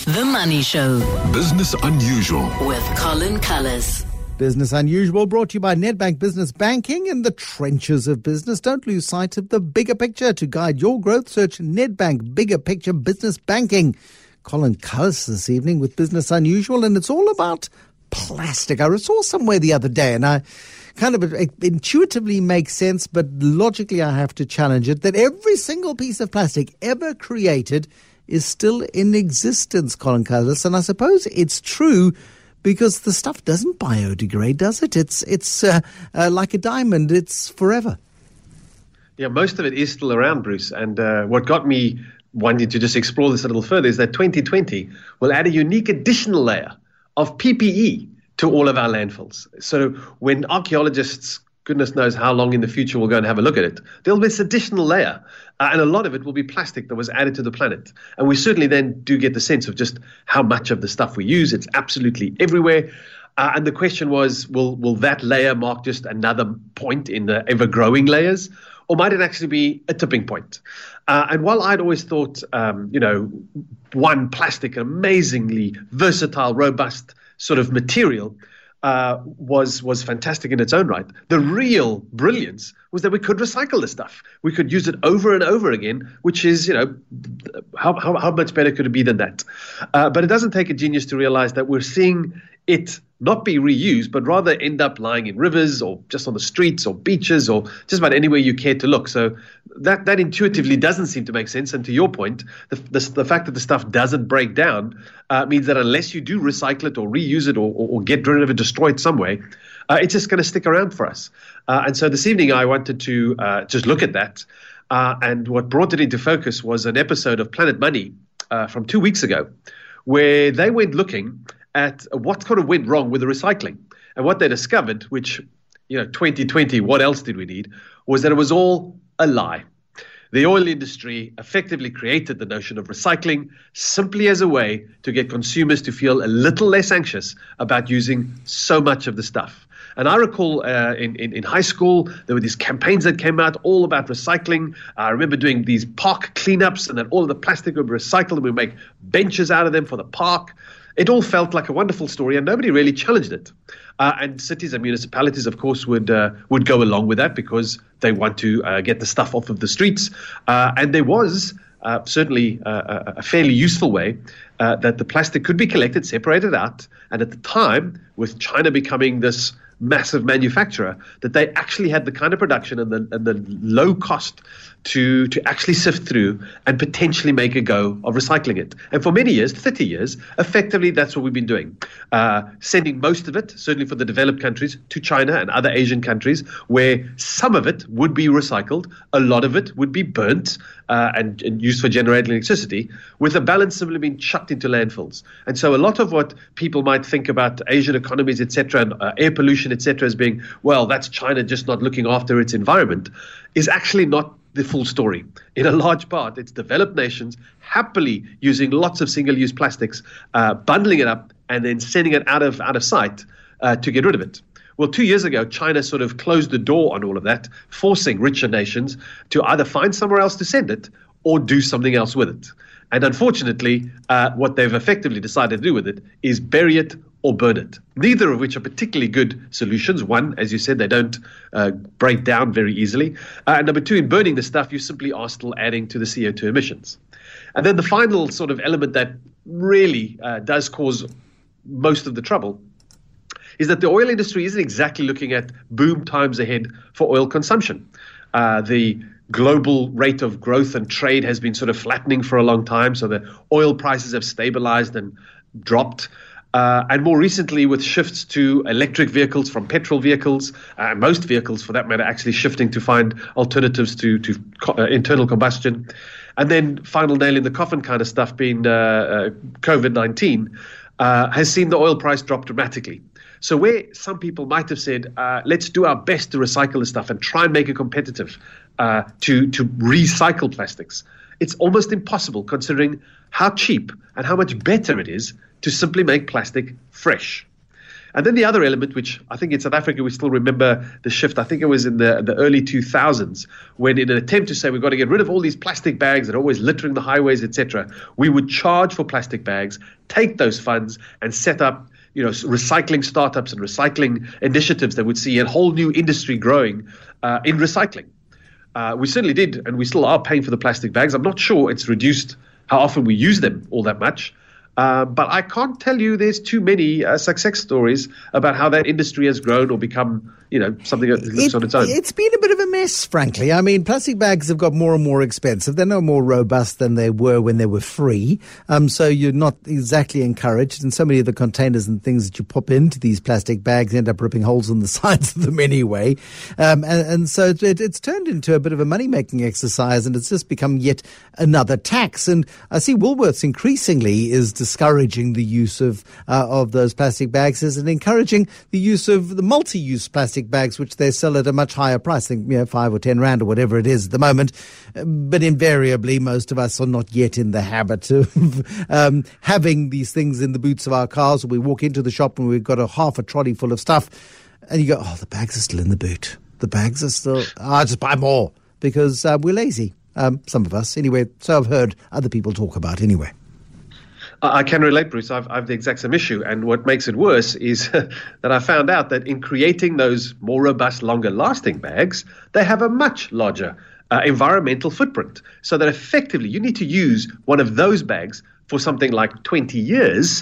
The Money Show Business Unusual with Colin Cullis. Business Unusual brought to you by Nedbank Business Banking. In the trenches of business, don't lose sight of the bigger picture. To guide your growth, search Nedbank Bigger Picture Business Banking. Colin Cullis this evening with Business Unusual, and it's all about plastic. I saw somewhere the other day, and it intuitively makes sense, but logically I have to challenge it, that every single piece of plastic ever created is still in existence, Colin Cullis. And I suppose it's true, because the stuff doesn't biodegrade, does it? It's like a diamond. It's forever. Yeah, most of it is still around, Bruce. And what got me wanting to just explore this a little further is that 2020 will add a unique additional layer of PPE to all of our landfills. So when archaeologists, goodness knows how long in the future, will go and have a look at it, there'll be this additional layer. And a lot of it will be plastic that was added to the planet. And we certainly then do get the sense of just how much of the stuff we use. It's absolutely everywhere. And the question was, will that layer mark just another point in the ever-growing layers? Or might it actually be a tipping point? And while I'd always thought, plastic, an amazingly versatile, robust sort of material, was fantastic in its own right. The real brilliance was that we could recycle the stuff. We could use it over and over again, which is, how much better could it be than that? But it doesn't take a genius to realize that we're seeing it not be reused, but rather end up lying in rivers or just on the streets or beaches or just about anywhere you care to look. So that intuitively doesn't seem to make sense. And to your point, the fact that the stuff doesn't break down means that unless you do recycle it or reuse it or get rid of it, destroy it some way, it's just going to stick around for us. And so this evening I wanted to just look at that. And what brought it into focus was an episode of Planet Money from 2 weeks ago, where they went looking at what kind of went wrong with the recycling. And what they discovered, which, 2020, what else did we need, was that it was all a lie. The oil industry effectively created the notion of recycling simply as a way to get consumers to feel a little less anxious about using so much of the stuff. And I recall in high school, there were these campaigns that came out all about recycling. I remember doing these park cleanups, and then all of the plastic would be recycled and we'd make benches out of them for the park. It all felt like a wonderful story, and nobody really challenged it. And cities and municipalities, of course, would go along with that because they want to get the stuff off of the streets. And there was certainly a fairly useful way that the plastic could be collected, separated out. And at the time, with China becoming this massive manufacturer, that they actually had the kind of production and the low cost to actually sift through and potentially make a go of recycling it. And for many years, 30 years, effectively that's what we've been doing. Sending most of it, certainly for the developed countries, to China and other Asian countries, where some of it would be recycled, a lot of it would be burnt and used for generating electricity, with the balance simply being chucked into landfills. And so a lot of what people might think about Asian economies, etc., and air pollution, etc., as being, well, that's China just not looking after its environment, is actually not the full story. In a large part, it's developed nations happily using lots of single-use plastics, bundling it up, and then sending it out of sight to get rid of it. Well, 2 years ago, China sort of closed the door on all of that, forcing richer nations to either find somewhere else to send it or do something else with it. And unfortunately, what they've effectively decided to do with it is bury it or burn it, neither of which are particularly good solutions. One, as you said, they don't break down very easily. And number two, in burning the stuff, you simply are still adding to the CO2 emissions. And then the final sort of element that really does cause most of the trouble is that the oil industry isn't exactly looking at boom times ahead for oil consumption. The global rate of growth and trade has been sort of flattening for a long time, so the oil prices have stabilized and dropped. And more recently, with shifts to electric vehicles from petrol vehicles, most vehicles for that matter actually shifting to find alternatives to internal combustion. And then final nail in the coffin kind of stuff being COVID-19 has seen the oil price drop dramatically. So where some people might have said, let's do our best to recycle the stuff and try and make it competitive to recycle plastics, it's almost impossible considering how cheap and how much better it is to simply make plastic fresh. And then the other element, which I think in South Africa we still remember the shift, I think it was in the early 2000s, when in an attempt to say we've got to get rid of all these plastic bags that are always littering the highways, etc., we would charge for plastic bags, take those funds and set up recycling startups and recycling initiatives that would see a whole new industry growing in recycling. We certainly did, and we still are paying for the plastic bags. I'm not sure it's reduced how often we use them all that much. But I can't tell you there's too many success stories about how that industry has grown or become, something that looks on its own. It's been a bit of a mess, frankly. I mean, plastic bags have got more and more expensive. They're no more robust than they were when they were free. So you're not exactly encouraged. And so many of the containers and things that you pop into these plastic bags end up ripping holes in the sides of them anyway. And so it's turned into a bit of a money-making exercise, and it's just become yet another tax. And I see Woolworths increasingly is discouraging the use of those plastic bags and encouraging the use of the multi-use plastic bags, which they sell at a much higher price, I think 5 or 10 rand or whatever it is at the moment. But invariably, most of us are not yet in the habit of having these things in the boots of our cars. We walk into the shop and we've got half a trolley full of stuff, and you go, oh, the bags are still in the boot. The bags are still, I'll just buy more because we're lazy. Some of us, anyway. So I've heard other people talk about anyway. I can relate, Bruce. I've the exact same issue. And what makes it worse is that I found out that in creating those more robust, longer-lasting bags, they have a much larger environmental footprint. So that effectively you need to use one of those bags for something like 20 years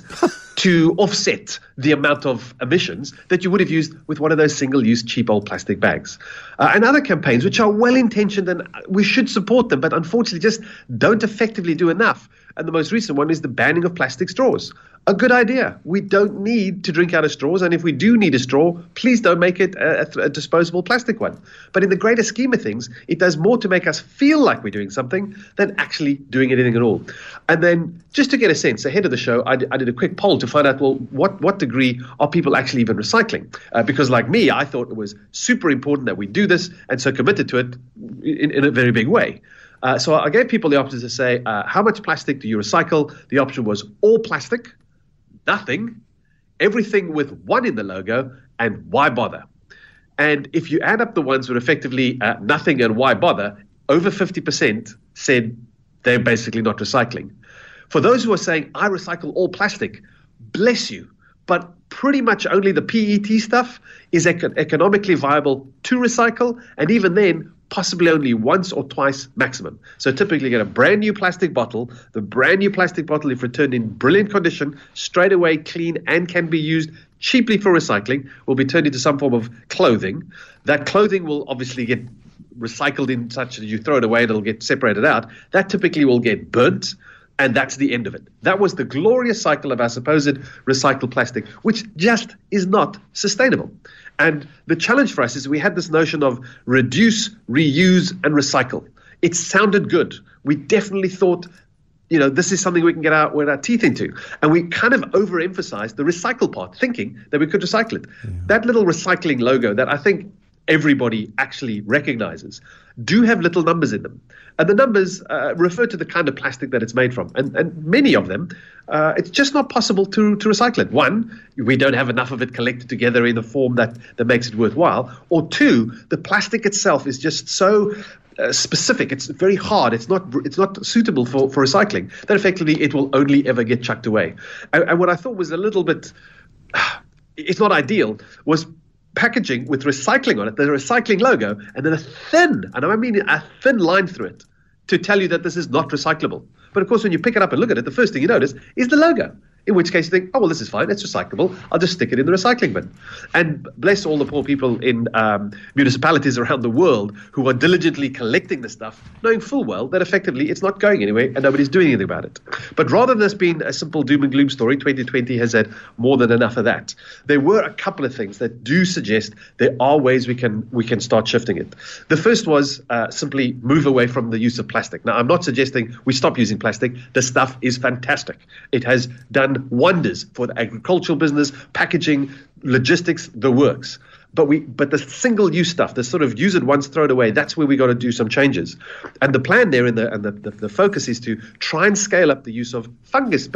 to offset the amount of emissions that you would have used with one of those single-use cheap old plastic bags. And other campaigns, which are well-intentioned and we should support them, but unfortunately just don't effectively do enough. And the most recent one is the banning of plastic straws. A good idea. We don't need to drink out of straws. And if we do need a straw, please don't make it a disposable plastic one. But in the greater scheme of things, it does more to make us feel like we're doing something than actually doing anything at all. And then just to get a sense, ahead of the show, I did a quick poll to find out, well, what degree are people actually even recycling? Because like me, I thought it was super important that we do this and so committed to it in a very big way. So I gave people the option to say, how much plastic do you recycle? The option was all plastic, nothing, everything with one in the logo, and why bother? And if you add up the ones with effectively nothing and why bother, over 50% said they're basically not recycling. For those who are saying, I recycle all plastic, bless you, but pretty much only the PET stuff is economically viable to recycle, and even then, possibly only once or twice maximum. So typically get a brand new plastic bottle. The brand new plastic bottle, if returned in brilliant condition, straight away clean and can be used cheaply for recycling, will be turned into some form of clothing. That clothing will obviously get recycled in such that you throw it away and it'll get separated out. That typically will get burnt. And that's the end of it. That was the glorious cycle of our supposed recycled plastic, which just is not sustainable. And the challenge for us is we had this notion of reduce, reuse, and recycle. It sounded good. We definitely thought, this is something we can get our teeth into. And we kind of overemphasized the recycle part, thinking that we could recycle it. Yeah. That little recycling logo that I think everybody actually recognizes do have little numbers in them. And the numbers refer to the kind of plastic that it's made from. And many of them, it's just not possible to recycle it. One, we don't have enough of it collected together in a form that makes it worthwhile. Or two, the plastic itself is just so specific. It's very hard. It's not suitable for recycling. That effectively it will only ever get chucked away. And what I thought was a little bit, it's not ideal, was packaging with recycling on it, the recycling logo, and then a thin line through it to tell you that this is not recyclable. But of course, when you pick it up and look at it, the first thing you notice is the logo. In which case you think, oh, well, this is fine. It's recyclable. I'll just stick it in the recycling bin. And bless all the poor people in municipalities around the world who are diligently collecting the stuff, knowing full well that effectively it's not going anywhere and nobody's doing anything about it. But rather than this being a simple doom and gloom story, 2020 has had more than enough of that. There were a couple of things that do suggest there are ways we can start shifting it. The first was simply move away from the use of plastic. Now, I'm not suggesting we stop using plastic. The stuff is fantastic. It has done wonders for the agricultural business, packaging, logistics, the works. But the single-use stuff, the sort of use it once, throw it away, that's where we got to do some changes. And the plan there and the focus is to try and scale up the use of fungus-based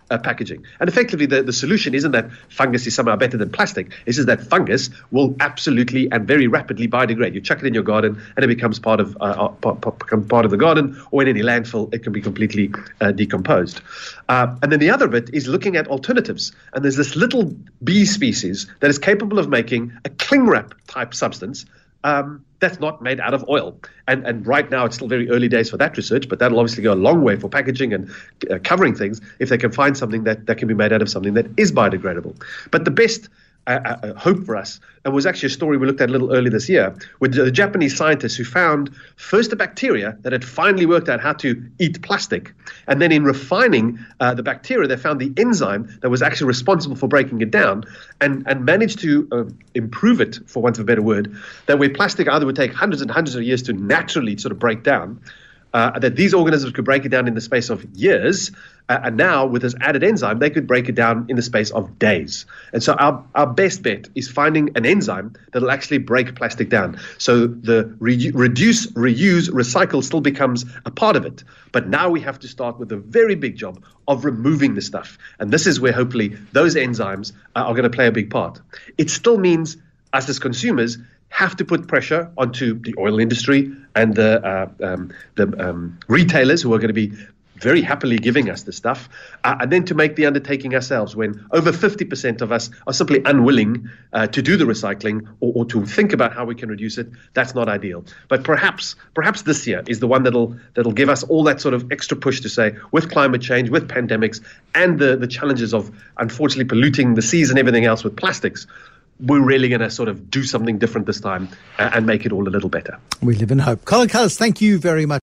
packaging. And effectively, the solution isn't that fungus is somehow better than plastic. It's just that fungus will absolutely and very rapidly biodegrade. You chuck it in your garden, and it becomes part of the garden, or in any landfill, it can be completely decomposed. And then the other bit is looking at alternatives. And there's this little bee species that is capable of making a cling wrap type substance that's not made out of oil. And right now, it's still very early days for that research, but that'll obviously go a long way for packaging and covering things if they can find something that can be made out of something that is biodegradable. But the best hope for us, and was actually a story we looked at a little earlier this year, with the Japanese scientists who found first a bacteria that had finally worked out how to eat plastic. And then in refining the bacteria, they found the enzyme that was actually responsible for breaking it down and managed to improve it, for want of a better word, that where plastic either would take hundreds and hundreds of years to naturally sort of break down, that these organisms could break it down in the space of years, and now with this added enzyme, they could break it down in the space of days. And so our best bet is finding an enzyme that will actually break plastic down. So the reduce, reuse, recycle still becomes a part of it. But now we have to start with the very big job of removing the stuff. And this is where hopefully those enzymes are going to play a big part. It still means us as consumers have to put pressure onto the oil industry and the retailers who are going to be very happily giving us the stuff, and then to make the undertaking ourselves when over 50% of us are simply unwilling to do the recycling or to think about how we can reduce it. That's not ideal. But perhaps this year is the one that'll give us all that sort of extra push to say, with climate change, with pandemics, and the challenges of unfortunately polluting the seas and everything else with plastics, we're really going to sort of do something different this time and make it all a little better. We live in hope. Colin Cullis, thank you very much.